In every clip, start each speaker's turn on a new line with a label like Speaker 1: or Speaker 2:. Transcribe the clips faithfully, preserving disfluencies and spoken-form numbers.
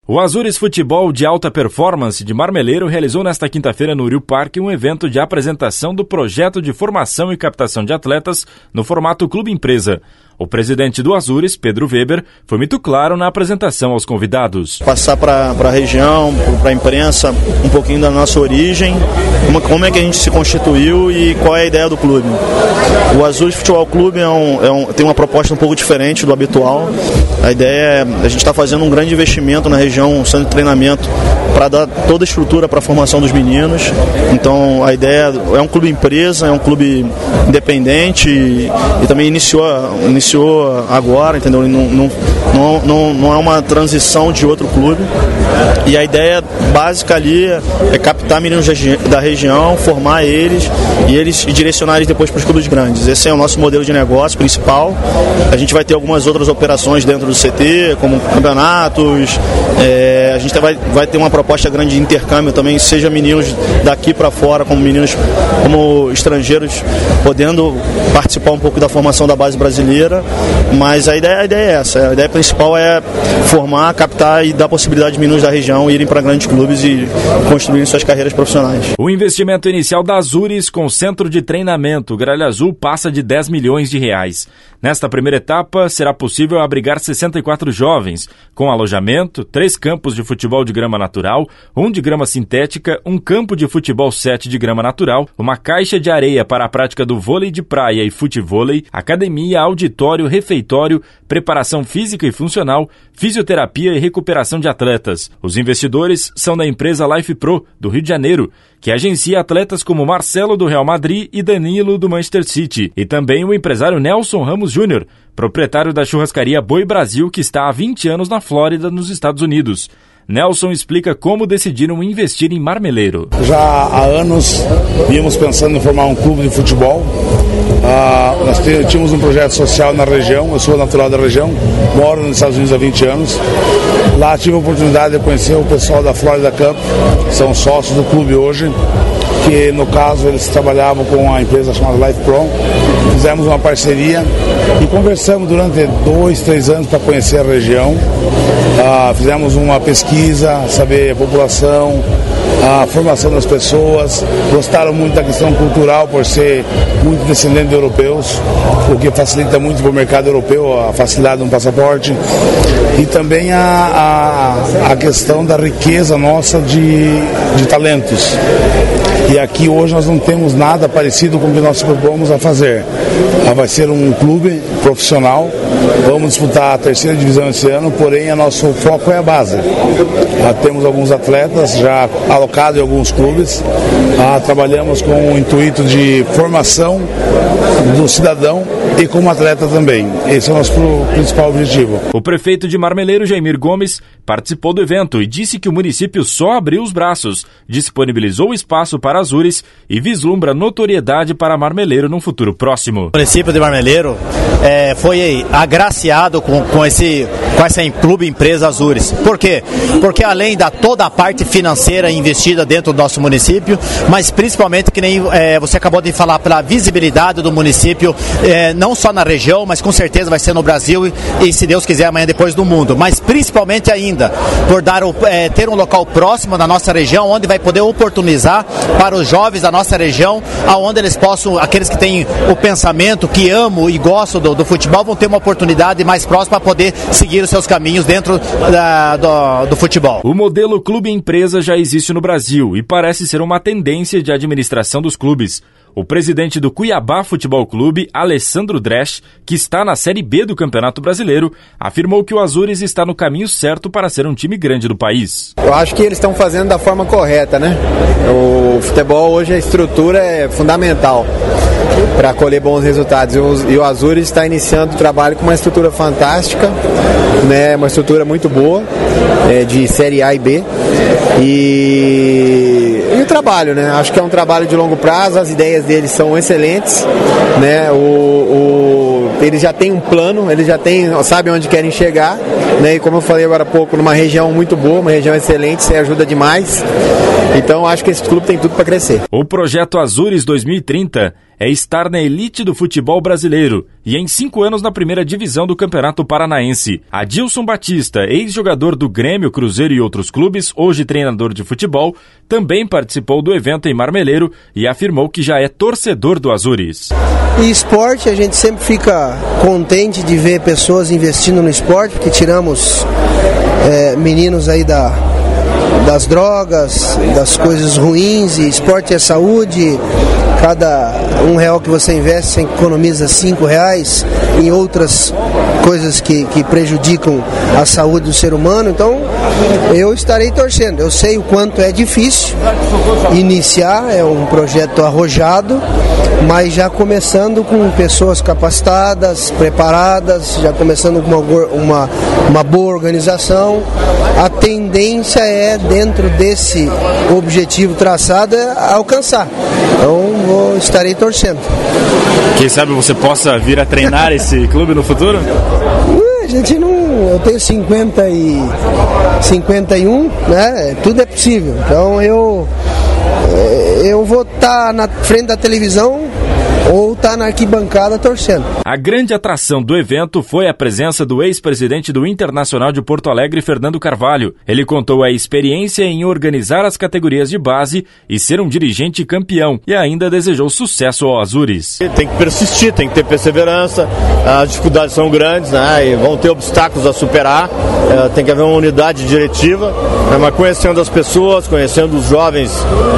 Speaker 1: O Azures Futebol de Alta Performance de Marmeleiro realizou nesta quinta-feira no Rio Parque um evento de apresentação do projeto de formação e captação de atletas no formato Clube Empresa. O presidente do Azures, Pedro Weber, foi muito claro na apresentação aos convidados.
Speaker 2: Passar para a região, para a imprensa, um pouquinho da nossa origem, como, como é que a gente se constituiu e qual é a ideia do clube. O Azures Futebol Clube é um, é um, tem uma proposta um pouco diferente do habitual. A ideia é a gente está fazendo um grande investimento na região, um centro de treinamento, para dar toda a estrutura para a formação dos meninos. Então a ideia é um clube empresa, é um clube independente e, e também iniciou, iniciou agora, entendeu? Não, não, não, não, não é uma transição de outro clube. E a ideia básica ali é captar meninos da região, formar eles e eles e direcionar eles depois para os clubes grandes. Esse é o nosso modelo de negócio principal. A gente vai ter algumas outras operações dentro do C T, como campeonatos. É, a gente vai, vai ter uma proposta grande de intercâmbio também, seja meninos daqui para fora, como meninos como estrangeiros, podendo participar um pouco da formação da base brasileira. Mas a ideia, a ideia é essa. A ideia principal é formar, captar e dar possibilidade de meninos da região irem para grandes clubes e construírem suas carreiras profissionais.
Speaker 1: O investimento inicial da Azures com centro de treinamento Gralha Azul passa de dez milhões de reais. Nesta primeira etapa, será possível abrigar sessenta e quatro jovens, com alojamento, três campos de futebol de grama natural, um de grama sintética, um campo de futebol sete de grama natural, uma caixa de areia para a prática do vôlei de praia e futevôlei, academia, auditório, refeitório, preparação física e funcional, fisioterapia e recuperação de atletas. Os investidores são da empresa Life Pro, do Rio de Janeiro, que agencia atletas como Marcelo, do Real Madrid, e Danilo, do Manchester City, e também o empresário Nelson Ramos Júnior, proprietário da churrascaria Boi Brasil, que está há vinte anos na Flórida, nos Estados Unidos. Nelson explica como decidiram investir em Marmeleiro.
Speaker 3: Já há anos vínhamos pensando em formar um clube de futebol. Ah, nós tínhamos um projeto social na região, eu sou natural da região, moro nos Estados Unidos há vinte anos. Lá tive a oportunidade de conhecer o pessoal da Florida Cup, que são sócios do clube hoje, que no caso eles trabalhavam com a empresa chamada Life Pro. Fizemos uma parceria e conversamos durante dois, três anos para conhecer a região. Ah, fizemos uma pesquisa, saber a população, a formação das pessoas. Gostaram muito da questão cultural por ser muito descendente de europeus, o que facilita muito para o mercado europeu a facilidade de um passaporte. E também a, a, a questão da riqueza nossa de, de talentos. E aqui hoje nós não temos nada parecido com o que nós propomos a fazer. Vai ser um clube profissional, vamos disputar a terceira divisão esse ano, porém o nosso foco é a base. Já temos alguns atletas já alocados em alguns clubes, já trabalhamos com o intuito de formação do cidadão e como atleta também. Esse é o nosso principal objetivo.
Speaker 1: O prefeito de Marmeleiro, Jaimir Gomes, participou do evento e disse que o município só abriu os braços, disponibilizou espaço para Azures e vislumbra notoriedade para Marmeleiro num futuro próximo.
Speaker 4: O município de Marmeleiro é, foi agraciado com, com, esse, com essa clube empresa Azures. Por quê? Porque além da toda a parte financeira investida dentro do nosso município, mas principalmente que nem é, você acabou de falar, pela visibilidade do município, é, não só na região, mas com certeza vai ser no Brasil e, e se Deus quiser amanhã depois do mundo, mas principalmente ainda por dar o, é, ter um local próximo da nossa região, onde vai poder oportunizar para os jovens da nossa região, aonde eles possam, aqueles que têm o pensamento, que amam e gostam do, do futebol, vão ter uma oportunidade mais próxima para poder seguir os seus caminhos dentro da, do, do futebol.
Speaker 1: O modelo Clube Empresa já existe no Brasil e parece ser uma tendência de administração dos clubes. O presidente do Cuiabá Futebol Clube, Alessandro Dresch, que está na Série B do Campeonato Brasileiro, afirmou que o Azures está no caminho certo para ser um time grande do país.
Speaker 5: Eu acho que eles estão fazendo da forma correta, né? O futebol hoje, a estrutura é fundamental para colher bons resultados. E o Azures está iniciando o trabalho com uma estrutura fantástica, né? Uma estrutura muito boa, é, de Série A e B. E... e o trabalho, né? Acho que é um trabalho de longo prazo, as ideias deles são excelentes, né? O, o, eles já têm um plano, eles já têm, sabem onde querem chegar, né? E como eu falei agora há pouco, numa região muito boa, uma região excelente, isso ajuda demais. Então acho que esse clube tem tudo para crescer.
Speaker 1: O projeto Azures dois mil e trinta é estar na elite do futebol brasileiro e em cinco anos na primeira divisão do Campeonato Paranaense. Adilson Batista, ex-jogador do Grêmio, Cruzeiro e outros clubes, hoje treinador de futebol, também participou do evento em Marmeleiro e afirmou que já é torcedor do Azures.
Speaker 6: E esporte, a gente sempre fica contente de ver pessoas investindo no esporte, porque tiramos é, meninos aí da... das drogas, das coisas ruins, e esporte é saúde. Cada um real que você investe, você economiza cinco reais em outras coisas que, que prejudicam a saúde do ser humano. Então eu estarei torcendo. Eu sei o quanto é difícil iniciar, é um projeto arrojado, mas já começando com pessoas capacitadas, preparadas, já começando com uma, uma, uma boa organização. A tendência é, dentro desse objetivo traçado, é alcançar. Então vou, estarei torcendo.
Speaker 1: Quem sabe você possa vir a treinar esse clube no futuro?
Speaker 6: A gente não... Eu tenho cinquenta e um, né? Tudo é possível. Então eu... Eu vou estar na frente da televisão ou tá na arquibancada torcendo.
Speaker 1: A grande atração do evento foi a presença do ex-presidente do Internacional de Porto Alegre, Fernando Carvalho. Ele contou a experiência em organizar as categorias de base e ser um dirigente campeão, e ainda desejou sucesso ao Azures.
Speaker 7: Tem que persistir, tem que ter perseverança, as dificuldades são grandes, né, e vão ter obstáculos a superar, é, tem que haver uma unidade diretiva, né, mas conhecendo as pessoas, conhecendo os jovens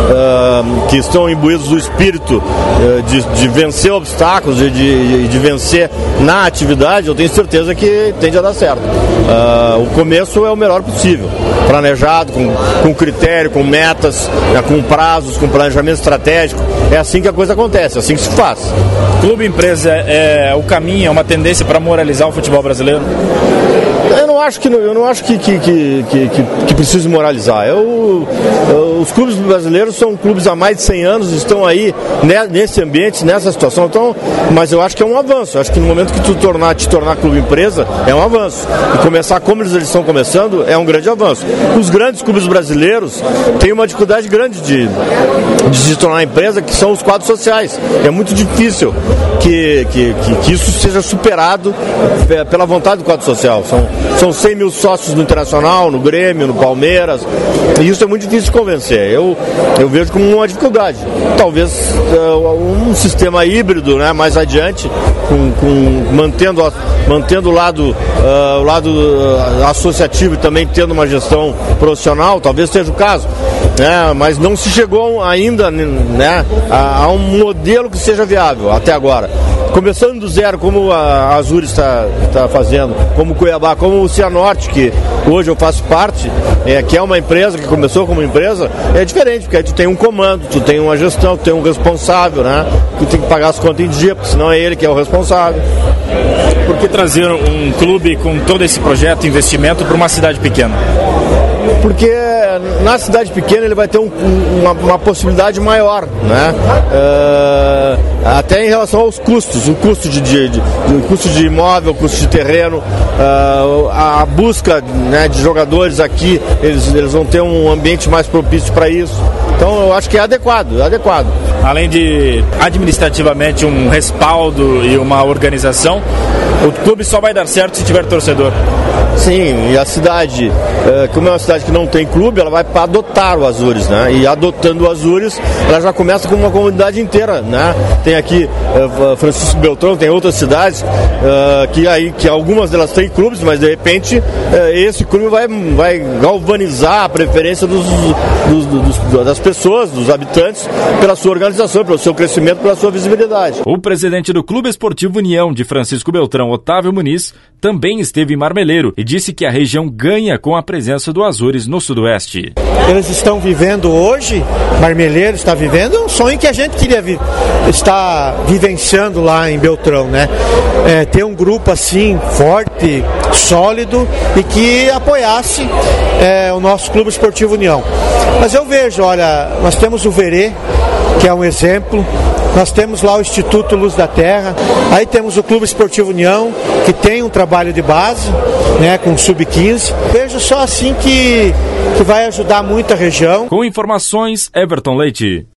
Speaker 7: uh, que estão imbuídos do espírito uh, de, de vencer obstáculos e de, de, de vencer na atividade, eu tenho certeza que tende a dar certo. Uh, o começo é o melhor possível, planejado, com, com critério, com metas, né, com prazos, com planejamento estratégico. É assim que a coisa acontece, é assim que se faz.
Speaker 1: Clube empresa é o caminho, é uma tendência para moralizar o futebol brasileiro?
Speaker 7: Eu não acho que, eu não acho que, que, que, que, que precise moralizar. Eu, eu, os clubes brasileiros são clubes há mais de cem anos, estão aí nesse ambiente, nessa situação. Então, mas eu acho que é um avanço. Eu acho que no momento que tu tornar, te tornar clube empresa, é um avanço. E começar como eles estão começando é um grande avanço. Os grandes clubes brasileiros têm uma dificuldade grande de, de se tornar empresa, que são os quadros sociais. É muito difícil que, que, que, que isso seja superado pela vontade do quadro social. São São cem mil sócios no Internacional, no Grêmio, no Palmeiras, e isso é muito difícil de convencer. Eu, eu vejo como uma dificuldade. Talvez uh, um sistema híbrido, né, mais adiante, com, com, mantendo, a, mantendo o lado, uh, o lado uh, associativo e também tendo uma gestão profissional, talvez seja o caso. É, mas não se chegou ainda, né, a, a um modelo que seja viável até agora. Começando do zero, como a Azures está, está fazendo, como o Cuiabá, como o Cianorte, que hoje eu faço parte, é, que é uma empresa, que começou como empresa, é diferente, porque aí tu tem um comando, tu tem uma gestão, tu tem um responsável, né? Tu tem que pagar as contas em dia, porque senão é ele que é o responsável.
Speaker 1: Por que trazer um clube com todo esse projeto, investimento, para uma cidade pequena?
Speaker 7: Porque na cidade pequena ele vai ter um, uma, uma possibilidade maior, né? Uh, até em relação aos custos, o custo de, de, de, de, custo de imóvel, o custo de terreno, uh, a busca, né, de jogadores aqui, eles, eles vão ter um ambiente mais propício para isso. Então eu acho que é adequado, é adequado.
Speaker 1: Além de administrativamente um respaldo e uma organização, o clube só vai dar certo se tiver torcedor.
Speaker 7: Sim, e a cidade, como é uma cidade que não tem clube, ela vai para adotar o Azures, né? E adotando o Azures, ela já começa com uma comunidade inteira, né? Tem aqui uh, Francisco Beltrão, tem outras cidades uh, que, aí, que algumas delas têm clubes, mas de repente uh, esse clube vai, vai galvanizar a preferência dos, dos, dos, das pessoas, dos habitantes, pela sua organização, pelo seu crescimento, pela sua visibilidade.
Speaker 1: O presidente do Clube Esportivo União de Francisco Beltrão, Otávio Muniz, também esteve em Marmeleiro e disse que a região ganha com a presença do Azures no Sudoeste.
Speaker 8: Eles estão vivendo hoje, Marmeleiro está vivendo um sonho que a gente queria vi- estar vivenciando lá em Beltrão, né? É, ter um grupo assim, forte, sólido e que apoiasse é, o nosso Clube Esportivo União. Mas eu vejo, olha, nós temos o Verê, que é um exemplo. Nós temos lá o Instituto Luz da Terra, aí temos o Clube Esportivo União, que tem um trabalho de base, né, com sub quinze. Vejo só assim que, que vai ajudar muito a região.
Speaker 1: Com informações, Everton Leite.